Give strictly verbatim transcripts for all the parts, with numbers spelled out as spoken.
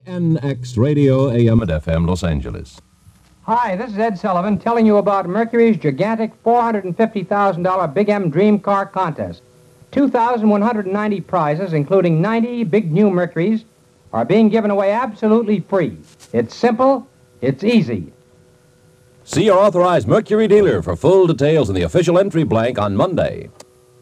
N X Radio, A M and F M, Los Angeles. Hi, this is Ed Sullivan telling you about Mercury's gigantic four hundred fifty thousand dollar Big M Dream Car Contest. two thousand one hundred ninety prizes, including ninety big new Mercurys, are being given away absolutely free. It's simple, it's easy. See your authorized Mercury dealer for full details in the official entry blank on Monday.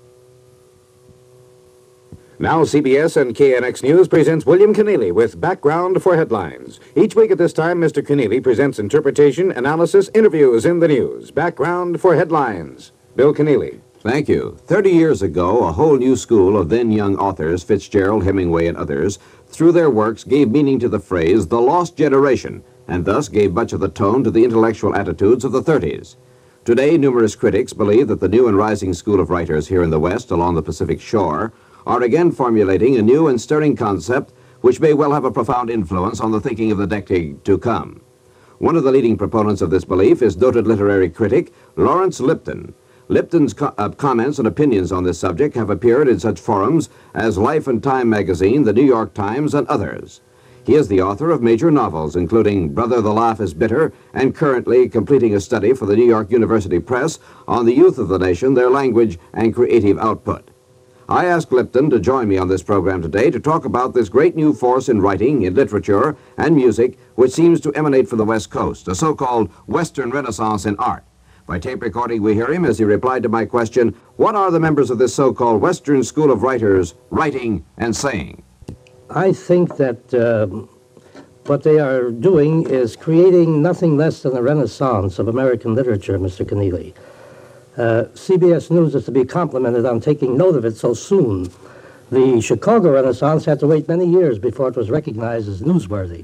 Now C B S and K N X News presents William Keneally with Background for Headlines. Each week at this time, Mister Keneally presents interpretation, analysis, interviews in the news. Background for Headlines. Bill Keneally. Thank you. Thirty years ago, a whole new school of then-young authors, Fitzgerald, Hemingway, and others, through their works gave meaning to the phrase, the lost generation, and thus gave much of the tone to the intellectual attitudes of the thirties. Today, numerous critics believe that the new and rising school of writers here in the West along the Pacific shore are again formulating a new and stirring concept which may well have a profound influence on the thinking of the decade to come. One of the leading proponents of this belief is noted literary critic Lawrence Lipton. Lipton's co- uh, comments and opinions on this subject have appeared in such forums as Life and Time magazine, the New York Times, and others. He is the author of major novels, including Brother, the Laugh is Bitter, and currently completing a study for the New York University Press on the youth of the nation, their language, and creative output. I asked Lipton to join me on this program today to talk about this great new force in writing, in literature, and music, which seems to emanate from the West Coast, a so-called Western Renaissance in art. By tape recording, we hear him as he replied to my question, what are the members of this so-called Western School of Writers writing and saying? I think that um, what they are doing is creating nothing less than a renaissance of American literature, Mister Keneally. Uh, C B S News is to be complimented on taking note of it so soon. The Chicago Renaissance had to wait many years before it was recognized as newsworthy.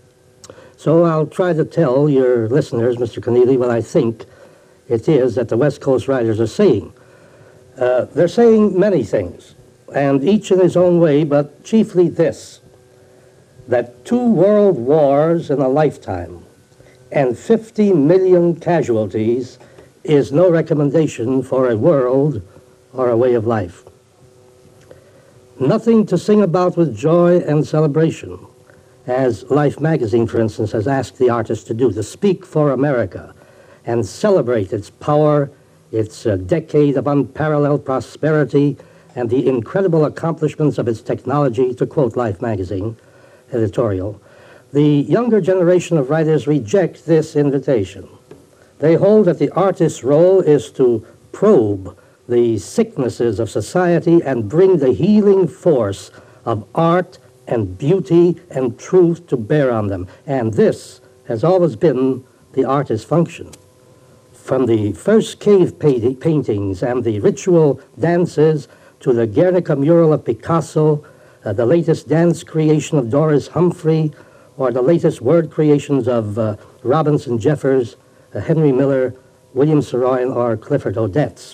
So I'll try to tell your listeners, Mister Keneally, what I think it is that the West Coast writers are saying. Uh, they're saying many things, and each in his own way, but chiefly this, that two world wars in a lifetime and fifty million casualties is no recommendation for a world or a way of life. Nothing to sing about with joy and celebration, as Life magazine, for instance, has asked the artist to do, to speak for America and celebrate its power, its uh, decade of unparalleled prosperity, and the incredible accomplishments of its technology, to quote Life magazine editorial. The younger generation of writers reject this invitation. They hold that the artist's role is to probe the sicknesses of society and bring the healing force of art and beauty and truth to bear on them. And this has always been the artist's function. From the first cave paint- paintings and the ritual dances to the Guernica mural of Picasso, uh, the latest dance creation of Doris Humphrey, or the latest word creations of uh, Robinson Jeffers, uh, Henry Miller, William Saroyan, or Clifford Odets.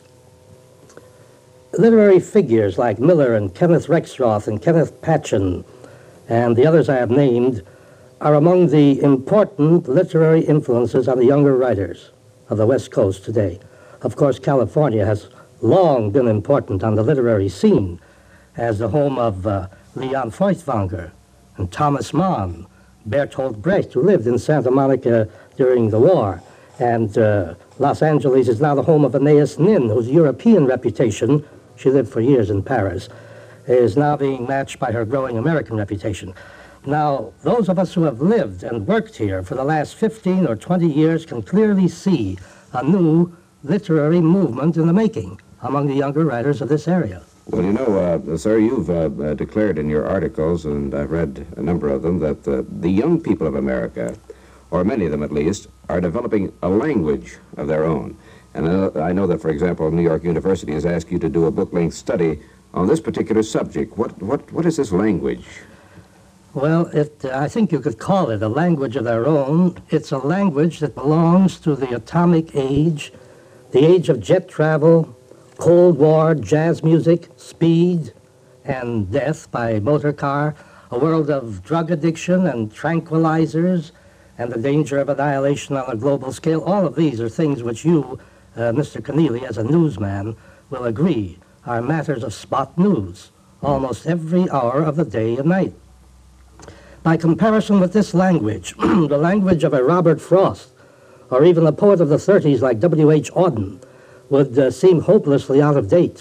Literary figures like Miller and Kenneth Rexroth and Kenneth Patchen and the others I have named are among the important literary influences on the younger writers of the West Coast today. Of course, California has long been important on the literary scene as the home of uh, Leon Feuchtwanger and Thomas Mann, Bertolt Brecht, who lived in Santa Monica during the war, and uh, Los Angeles is now the home of Anais Nin, whose European reputation, she lived for years in Paris, is now being matched by her growing American reputation. Now, those of us who have lived and worked here for the last fifteen or twenty years can clearly see a new literary movement in the making among the younger writers of this area. Well, you know, uh, sir, you've uh, uh, declared in your articles, and I've read a number of them, that uh, the young people of America, or many of them at least, are developing a language of their own. And uh, I know that, for example, New York University has asked you to do a book-length study on this particular subject. What, what, what is this language? Well, it, uh, I think you could call it a language of their own. It's a language that belongs to the atomic age, the age of jet travel, Cold War, jazz music, speed, and death by motor car, a world of drug addiction and tranquilizers, and the danger of annihilation on a global scale. All of these are things which you, uh, Mister Keneally, as a newsman, will agree are matters of spot news almost every hour of the day and night. By comparison with this language, the language of a Robert Frost, or even a poet of the thirties like W H Auden, would uh, seem hopelessly out of date.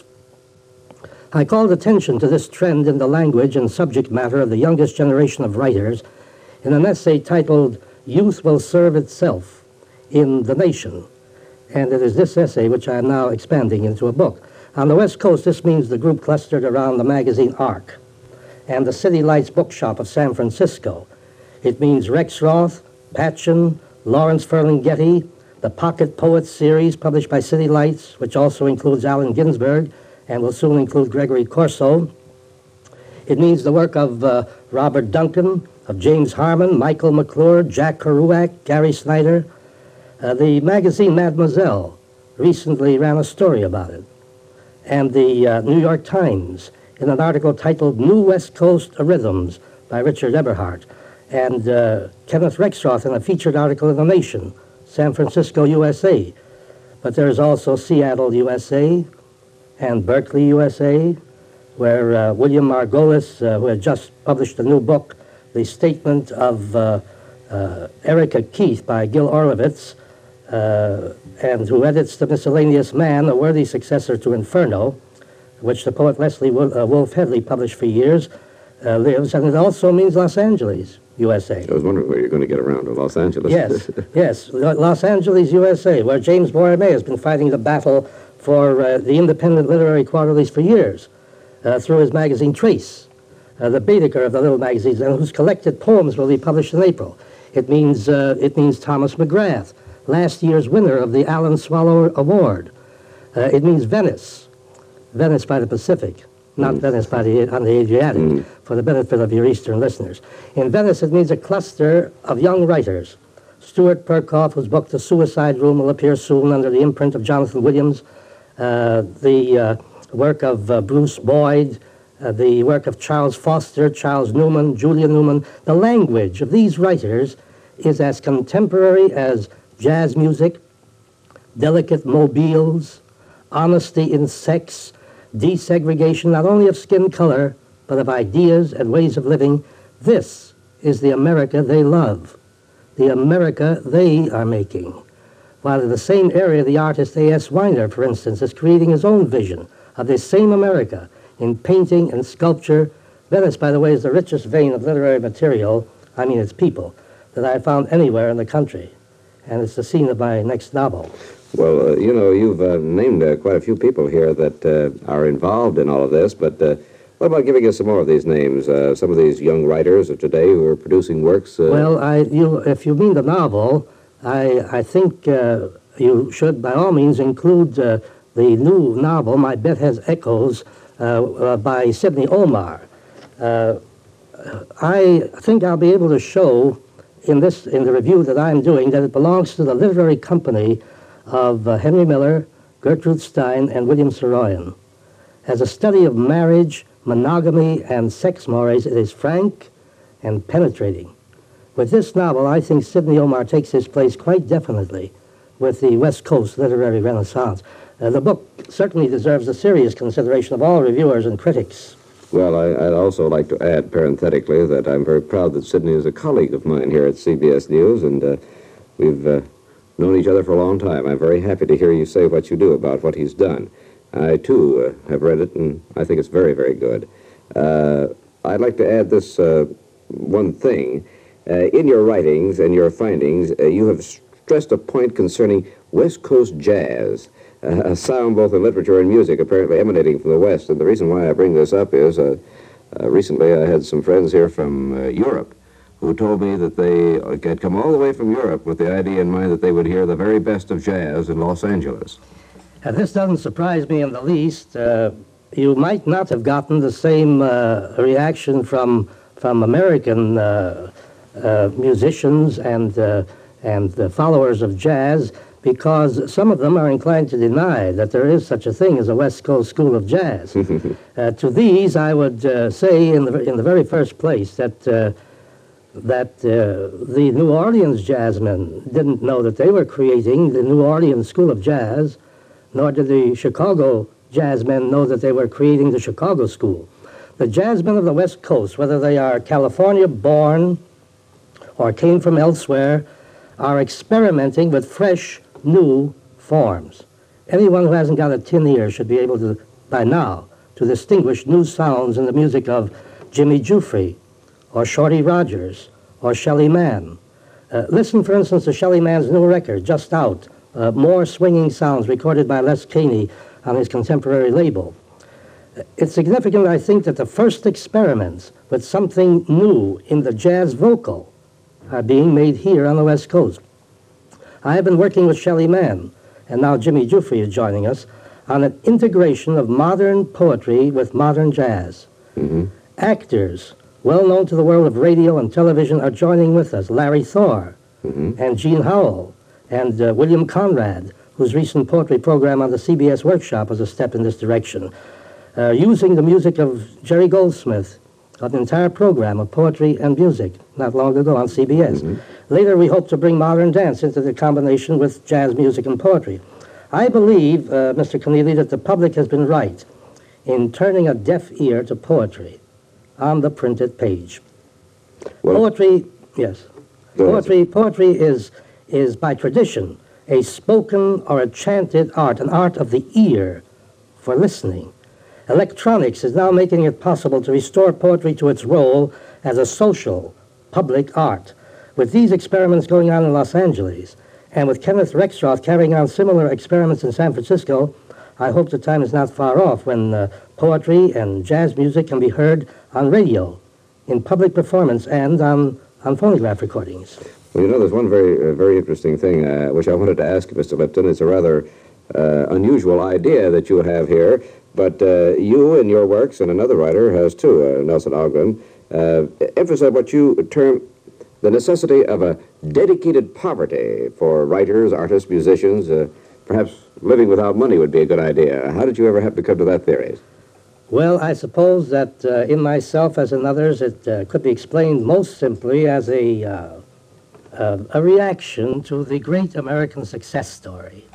I called attention to this trend in the language and subject matter of the youngest generation of writers in an essay titled Youth Will Serve Itself in The Nation. And it is this essay which I am now expanding into a book. On the West Coast, this means the group clustered around the magazine Arc and the City Lights Bookshop of San Francisco. It means Rex Roth, Patchen, Lawrence Ferlinghetti, the Pocket Poets series published by City Lights, which also includes Allen Ginsberg and will soon include Gregory Corso. It means the work of uh, Robert Duncan, of James Harmon, Michael McClure, Jack Kerouac, Gary Snyder. Uh, the magazine Mademoiselle recently ran a story about it. And the uh, New York Times in an article titled New West Coast Rhythms by Richard Eberhardt. And uh, Kenneth Rexroth in a featured article in The Nation, San Francisco, U S A. But there's also Seattle, U S A, and Berkeley, U S A, where uh, William Margolis, uh, who had just published a new book, The Statement of uh, uh, Erica Keith by Gil Orlovitz, uh, and who edits The Miscellaneous Man, a worthy successor to Inferno, which the poet Leslie Wolf, uh, Wolf Headley published for years, uh, lives, and it also means Los Angeles, U S A. I was wondering where you're going to get around to Los Angeles. Yes, yes, Los Angeles, U S A, where James Borromeo has been fighting the battle for uh, the independent literary quarterlies for years, uh, through his magazine Trace, uh, the Baedeker of the little magazines, and whose collected poems will be published in April. It means, uh, it means Thomas McGrath, last year's winner of the Alan Swallow Award. Uh, it means Venice, Venice by the Pacific, not mm. Venice by the, on the Adriatic, mm. for the benefit of your Eastern listeners. In Venice, it means a cluster of young writers. Stuart Perkoff, whose book The Suicide Room will appear soon under the imprint of Jonathan Williams, uh, the uh, work of uh, Bruce Boyd, uh, the work of Charles Foster, Charles Newman, Julia Newman. The language of these writers is as contemporary as jazz music, delicate mobiles, honesty in sex, desegregation not only of skin color, but of ideas and ways of living. This is the America they love, the America they are making. While in the same area, the artist A S Weiner, for instance, is creating his own vision of this same America in painting and sculpture. Venice, by the way, is the richest vein of literary material, I mean its people, that I found anywhere in the country. And it's the scene of my next novel. Well, uh, you know, you've uh, named uh, quite a few people here that uh, are involved in all of this, but uh, what about giving us some more of these names, uh, some of these young writers of today who are producing works? Uh... Well, I, you, if you mean the novel, I, I think uh, you should, by all means, include uh, the new novel, My Bet Has Echoes, uh, uh, by Sidney Omar. Uh, I think I'll be able to show in this, in the review that I'm doing, that it belongs to the literary company of uh, Henry Miller, Gertrude Stein, and William Saroyan. As a study of marriage, monogamy, and sex mores, it is frank and penetrating. With this novel, I think Sidney Omar takes his place quite definitely with the West Coast literary renaissance. Uh, the book certainly deserves the serious consideration of all reviewers and critics. Well, I, I'd also like to add parenthetically that I'm very proud that Sidney is a colleague of mine here at C B S News, and uh, we've uh, known each other for a long time. I'm very happy to hear you say what you do about what he's done. I, too, uh, have read it, and I think it's very, very good. Uh, I'd like to add this uh, one thing. Uh, in your writings and your findings, uh, you have stressed a point concerning West Coast jazz, uh, a sound both in literature and music apparently emanating from the West. And the reason why I bring this up is uh, uh, recently I had some friends here from uh, Europe who told me that they had come all the way from Europe with the idea in mind that they would hear the very best of jazz in Los Angeles. Uh, this doesn't surprise me in the least. Uh, you might not have gotten the same uh, reaction from from American uh, uh, musicians and uh, and the followers of jazz, because some of them are inclined to deny that there is such a thing as a West Coast school of jazz. uh, to these, I would uh, say, in the in the very first place, that. Uh, that uh, the New Orleans jazzmen didn't know that they were creating the New Orleans School of Jazz, nor did the Chicago jazzmen know that they were creating the Chicago School. The jazzmen of the West Coast, whether they are California-born or came from elsewhere, are experimenting with fresh, new forms. Anyone who hasn't got a tin ear should be able to, by now, to distinguish new sounds in the music of Jimmy Giuffre, or Shorty Rogers, or Shelly Manne. Uh, listen, for instance, to Shelly Manne's new record, just out, uh, More Swinging Sounds, recorded by Les Caney on his contemporary label. It's significant, I think, that the first experiments with something new in the jazz vocal are being made here on the West Coast. I have been working with Shelly Manne, and now Jimmy Giuffre is joining us, on an integration of modern poetry with modern jazz. Mm-hmm. Actors well known to the world of radio and television are joining with us. Larry Thor, Mm-hmm. and Gene Howell, and uh, William Conrad, whose recent poetry program on the C B S Workshop was a step in this direction. Uh, using the music of Jerry Goldsmith, an entire program of poetry and music not long ago on C B S. Mm-hmm. Later, we hope to bring modern dance into the combination with jazz music and poetry. I believe, uh, Mister Keneally, that the public has been right in turning a deaf ear to poetry on the printed page. Well, Poetry, yes. Go ahead, Poetry, poetry is, is, by tradition, a spoken or a chanted art, an art of the ear for listening. Electronics is now making it possible to restore poetry to its role as a social, public art. With these experiments going on in Los Angeles, and with Kenneth Rexroth carrying on similar experiments in San Francisco, I hope the time is not far off when uh, poetry and jazz music can be heard on radio, in public performance, and on, on phonograph recordings. well, you know, there's one very, uh, very interesting thing uh, which I wanted to ask you, Mister Lipton. It's a rather uh, unusual idea that you have here, but uh, you in your works, and another writer has too, uh, Nelson Ogden, uh, emphasize what you term the necessity of a dedicated poverty for writers, artists, musicians. Uh, perhaps living without money would be a good idea. How did you ever happen to come to that theory? Well, I suppose that uh, in myself, as in others, it uh, could be explained most simply as a, uh, uh, a reaction to the great American success story.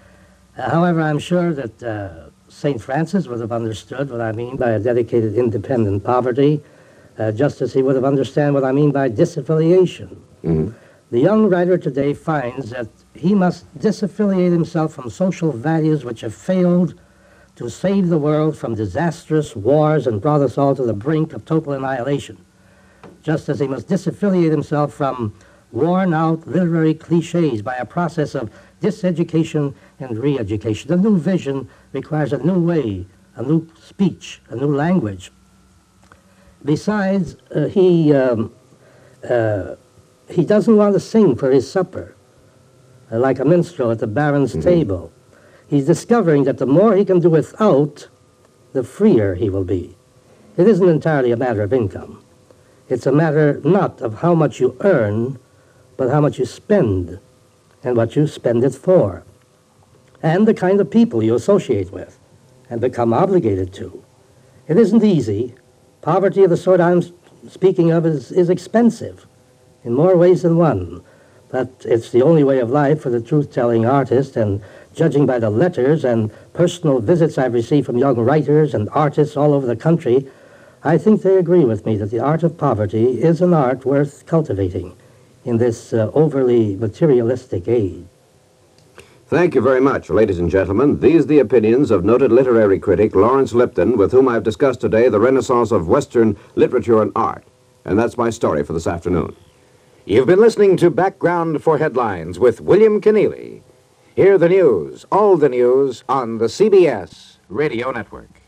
Uh, however, I'm sure that uh, Saint Francis would have understood what I mean by a dedicated independent poverty, uh, just as he would have understood what I mean by disaffiliation. Mm-hmm. The young writer today finds that he must disaffiliate himself from social values which have failed to save the world from disastrous wars and brought us all to the brink of total annihilation, just as he must disaffiliate himself from worn-out literary cliches by a process of diseducation and re-education. The new vision requires a new way, a new speech, a new language. Besides, uh, he, um, uh, he doesn't want to sing for his supper, uh, like a minstrel at the baron's Mm-hmm. table. He's discovering that the more he can do without, the freer he will be. It isn't entirely a matter of income. It's a matter not of how much you earn, but how much you spend, and what you spend it for, and the kind of people you associate with and become obligated to. It isn't easy. Poverty of the sort I'm speaking of is, is expensive in more ways than one, but it's the only way of life for the truth-telling artist, and judging by the letters and personal visits I've received from young writers and artists all over the country, I think they agree with me that the art of poverty is an art worth cultivating in this uh, overly materialistic age. Thank you very much, ladies and gentlemen. These are the opinions of noted literary critic Lawrence Lipton, with whom I've discussed today the renaissance of Western literature and art. And that's my story for this afternoon. You've been listening to Background for Headlines with William Keneally. Hear the news, all the news, on the C B S Radio Network.